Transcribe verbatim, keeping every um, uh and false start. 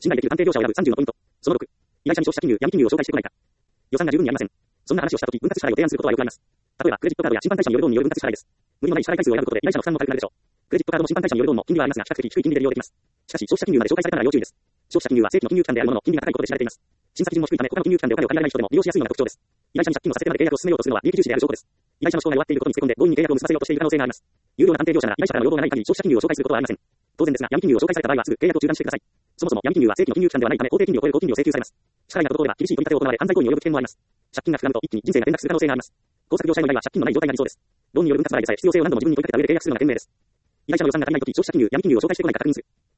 信頼できる探偵業者を選ぶさんじゅうのポイント。そのろく、依頼者に消費者金融、闇金融を紹介してこないか。予算が十分にありません。そんな話をしたとき、分割支払いを提案することはよくあります。例えば、クレジットカードや審判対象によるローンによる分割支払いです。無理のない支払い回数を選ぶことで依頼者の負担も軽くなるでしょう。クレジットカードも審判対象によるローンも金利はありますが、比較的低い金利で利用できます。しかし、消費者金融まで紹介されたなら要注意です。消費者金融は正規の金融機関であるものの、金利が高いことで知られています。審査基準も低いため、他の金融機関でお金を借りられない人でも利用しやすいのが特徴です。依頼者に借金をさせてまで契約を進めようとするのは利益重視である証拠です。依頼者の思考が弱っていることにつけ込んで、強引に契約を結ばせようとしている可能性があります。有料な探偵業者なら依頼者からの要望がない限り消費者金融を紹介することはありません。当然ですが、闇金融を紹介された場合はすぐ契約を中断してください。そもそも闇金融は正規の金融機関ではないため、法定金利を超える高金利を請求されます。支払いが滞れば厳しい取り立てを行われ、犯罪行為に及ぶ危険もあります。借金が膨らむと一気に人生が転落する可能性があります。工作業者への依頼は借金のない状態が理想です。ローンによる分割払いでさえ必要性を何度も自分に問いかけた上で契約するのが賢明です。依頼者の予算が足りないとき、消費者金融、闇金融を紹介してこないか確認する。